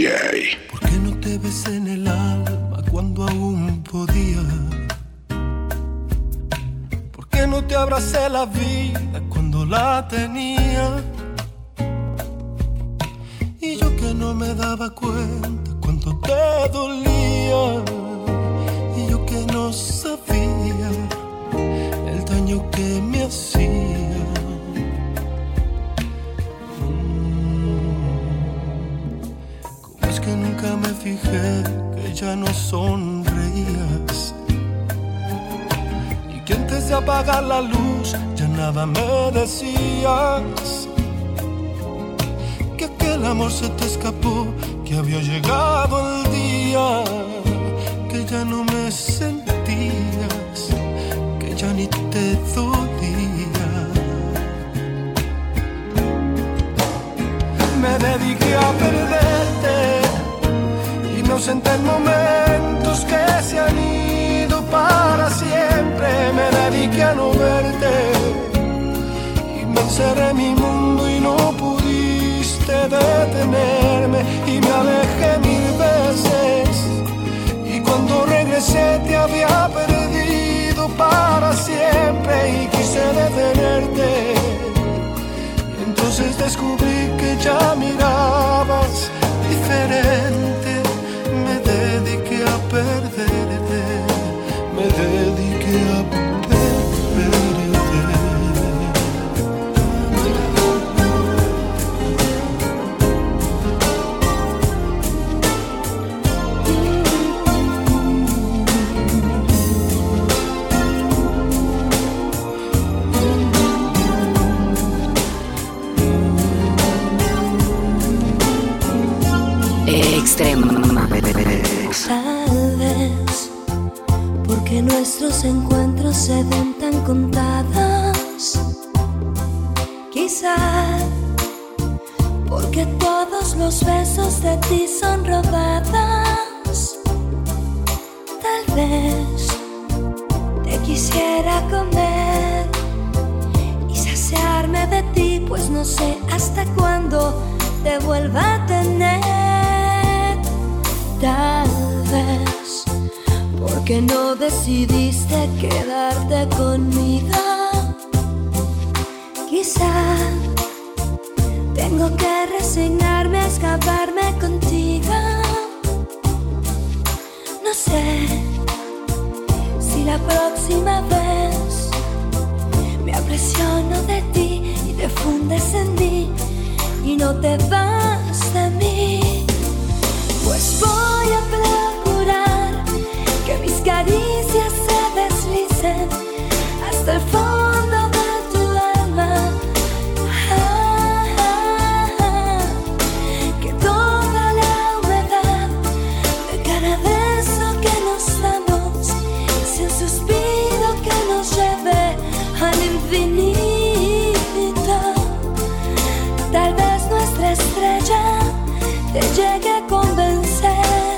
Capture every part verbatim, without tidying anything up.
¿Por qué no te besé en el alma cuando aún podía? ¿Por qué no te abracé la vida cuando la tenía? Y yo que no me daba cuenta cuánto te dolía. Y yo que no sabía el daño que me hacía. ¿Cómo es que nunca me fijé que ya no sonreías? Y que antes de apagar la luz ya nada me decías. Que aquel amor se te escapó, que había llegado el día, que ya no me sentías, que ya ni te dolía. Me dediqué a perderte y me ausenté en momentos que se han ido para siempre. Me dediqué a no verte y me encerré en mi mundo y no pudiste detenerme. Y me alejé mil veces y cuando regresé te había perdido para siempre. Y quise detenerte y entonces descubrí que ya mirabas diferente. Me dediqué a perderte, me dediqué a perderte. Extrema. Tal vez porque nuestros encuentros se ven tan contados. Quizá porque todos los besos de ti son robados. Tal vez te quisiera comer y saciarme de ti, pues no sé hasta cuándo te vuelva a tener. Tal vez porque no decidiste quedarte conmigo. Quizá tengo que resignarme a escaparme contigo. No sé si la próxima vez me apresiono de ti y te fundes en mí y no te vas de mí. Pues voy a procurar que mis caricias se deslicen hasta el fondo de tu alma. Ah, ah, ah. Que toda la humedad de cada beso que nos damos sea un suspiro que nos lleve al infinito. Tal vez nuestra estrella te llegue a convencer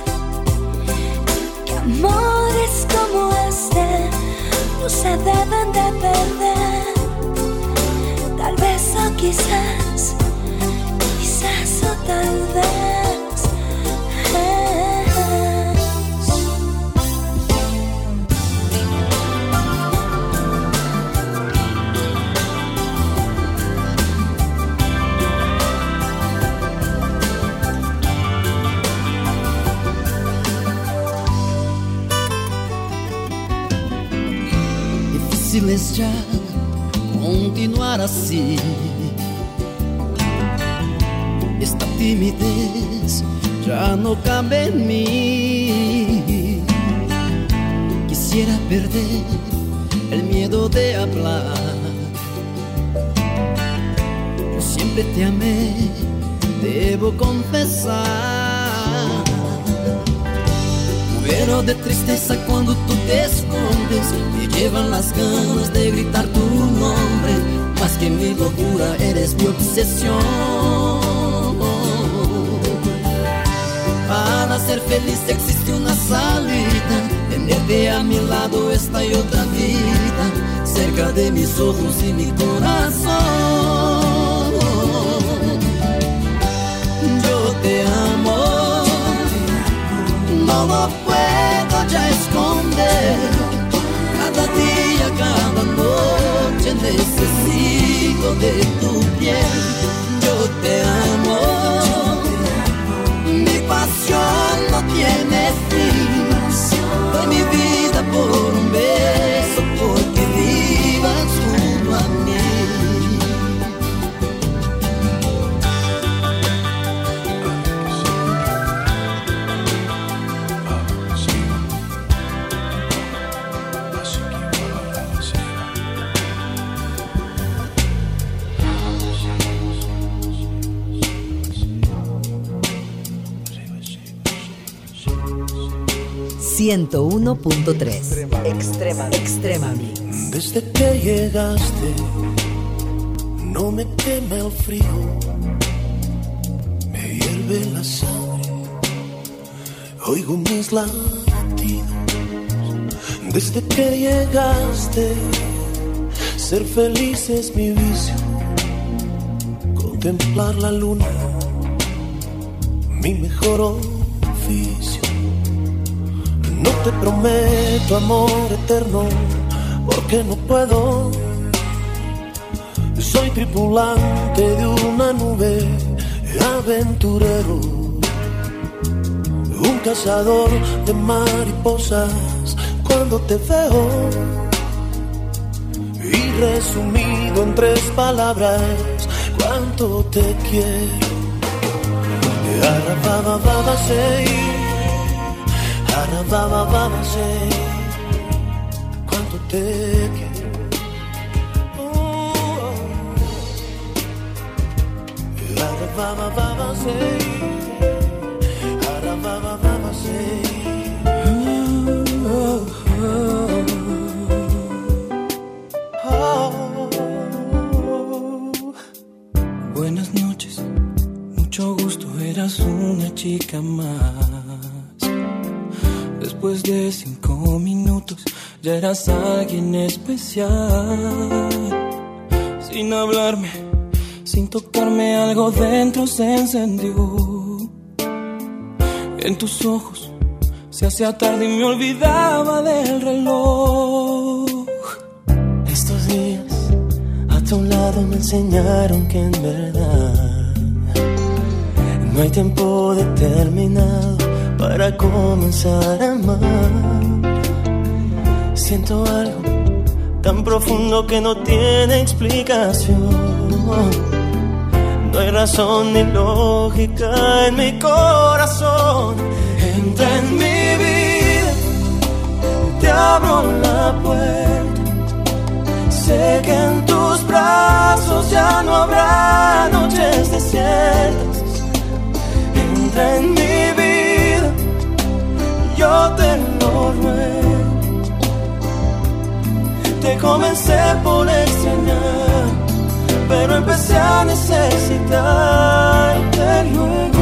que amores como este no se deben de perder. Tal vez o quizás, quizás o tal vez es. Difícil es ya continuar así. Esta timidez ya no cabe en mí. Quisiera perder el miedo de hablar. Yo siempre te amé, debo confesar. Muero de tristeza cuando tú te escondes. Me llevan las ganas de gritar tu nombre. Más que mi locura, eres mi obsesión. Para ser feliz existe una salida. Tenerte a mi lado, esta y otra vida. Cerca de mis ojos y mi corazón. Yo te amo. puedo ya esconder. Cada día, cada noche necesito de tu piel. Yo te amo, mi pasión no tiene fin. Doy mi vida por un beso, porque vivas junto a mí. ciento uno punto tres Extrema, Extrema Mix. Desde que llegaste, no me quema el frío, me hierve la sangre, oigo mis latidos. Desde que llegaste, ser feliz es mi vicio, contemplar la luna, mi mejor oficio. No te prometo amor eterno, porque no puedo. Soy tripulante de una nube, aventurero, un cazador de mariposas. Cuando te veo, y resumido en tres palabras, cuánto te quiero. Arrababababasei, arrababababasei, cuánto te quiero. Oh, arrababababasei, arrababababasei. Buenas noches, mucho gusto, eras una chica más. Después de cinco minutos ya eras alguien especial. Sin hablarme, sin tocarme, algo dentro se encendió. En tus ojos se hacía tarde y me olvidaba del reloj. Estos días a tu lado me enseñaron que en verdad no hay tiempo determinado para comenzar a amar. Siento algo tan profundo que no tiene explicación. No hay razón ni lógica en mi corazón. Entra en mi vida, te abro la puerta. Sé que en tus brazos ya no habrá noches desiertas. Entra en mi vida, yo te lo ruego. Te comencé por extrañar, pero empecé a necesitarte luego.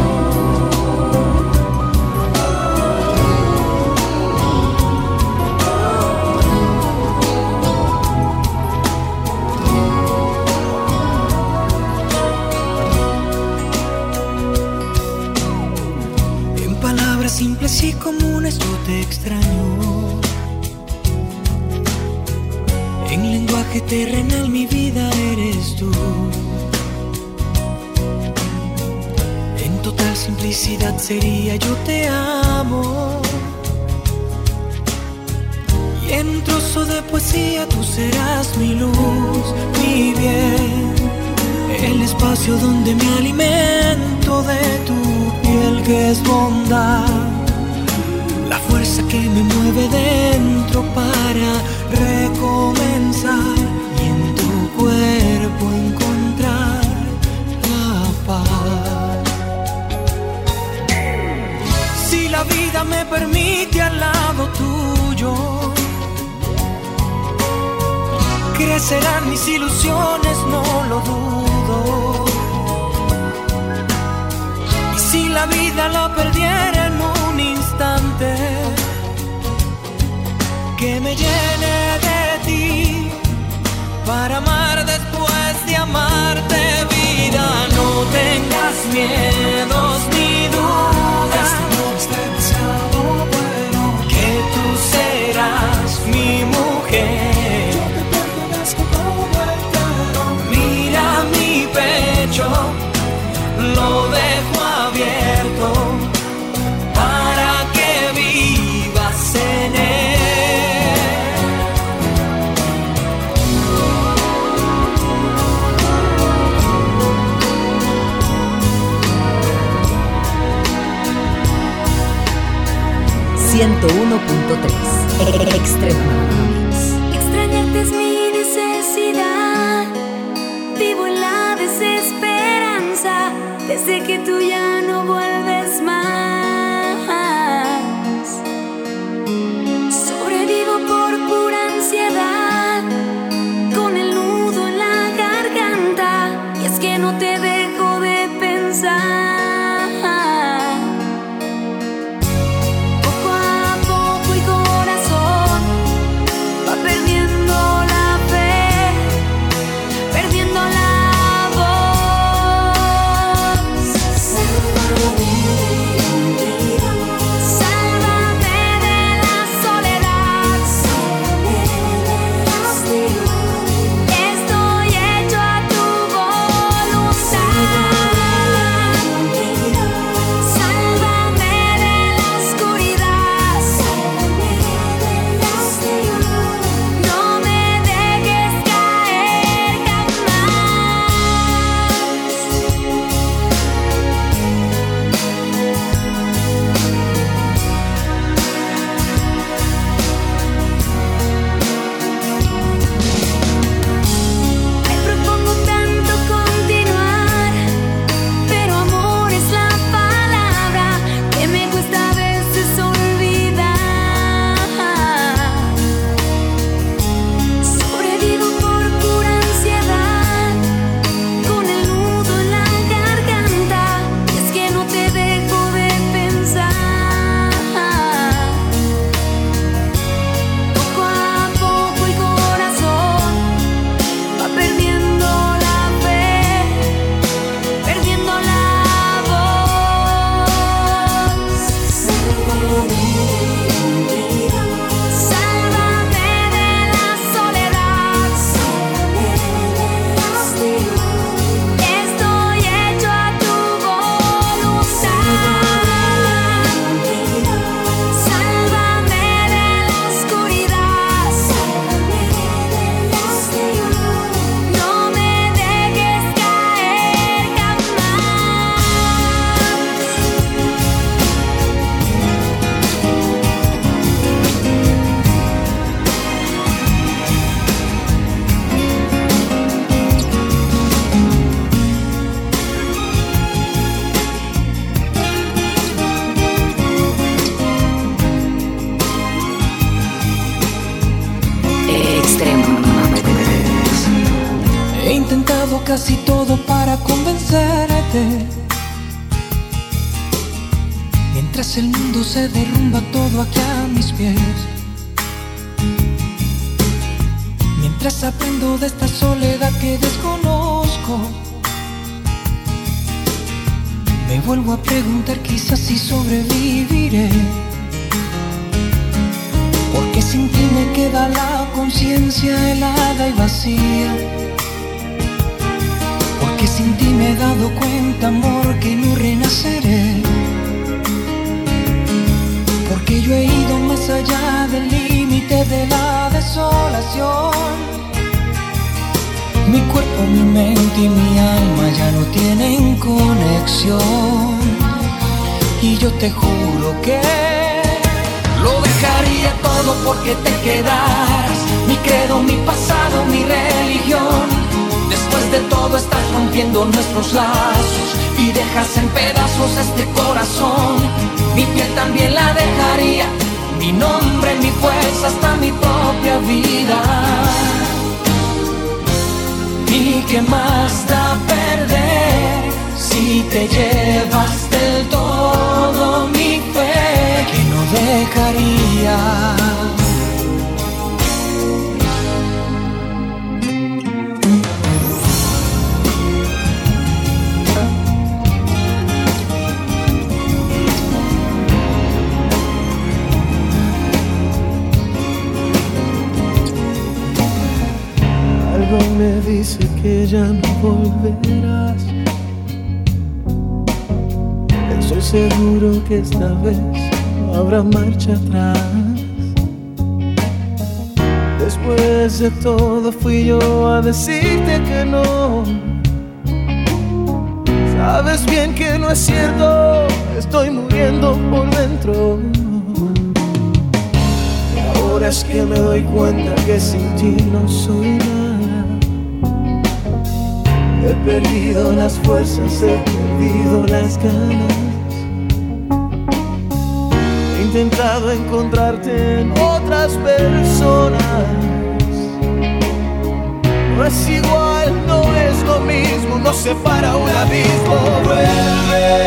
En palabras simples y comunes yo te extraño. En lenguaje terrenal mi vida eres tú. En total simplicidad sería yo te amo. Y en un trozo de poesía tú serás mi luz, mi bien. El espacio donde me alimento de tu piel que es bondad. La fuerza que me mueve dentro para recomenzar y en tu cuerpo encontrar la paz. Si la vida me permite al lado tuyo, crecerán mis ilusiones, no lo dudo. Y si la vida la perdiera en un instante, que me llene de ti para amar después de amarte, vida. No tengas miedos ni dudas. Este no es demasiado bueno ciento uno punto tres. Extremamente. Extrañarte es mi necesidad. Vivo en la desesperanza desde que tú ya no vuelves más. Sobrevivo por pura ansiedad, con el nudo en la garganta, y es que no te dejo de pensar. Casi todo para convencerte, mientras el mundo se derrumba todo aquí a mis pies, mientras aprendo de esta soledad que desconozco, me vuelvo a preguntar quizás si sobreviviré, porque sin ti me queda la conciencia helada y vacía. Que sin ti me he dado cuenta, amor, que no renaceré, porque yo he ido más allá del límite de la desolación. Mi cuerpo, mi mente y mi alma ya no tienen conexión, y yo te juro que lo dejaría todo porque te quedaras, mi credo, mi pasado, mi religión. Después de todo estás rompiendo nuestros lazos y dejas en pedazos este corazón. Mi piel también la dejaría, mi nombre, mi fuerza, hasta mi propia vida. ¿Y qué más da perder si te llevas del todo mi fe, que no dejaría? Me dice que ya no volverás. Estoy seguro que esta vez no habrá marcha atrás. Después de todo fui yo a decirte que no. Sabes bien que no es cierto, estoy muriendo por dentro. Ahora es que me doy cuenta que sin ti no soy nada. He perdido las fuerzas, he perdido las ganas. He intentado encontrarte en otras personas. No es igual, no es lo mismo, nos separa un abismo. Vuelve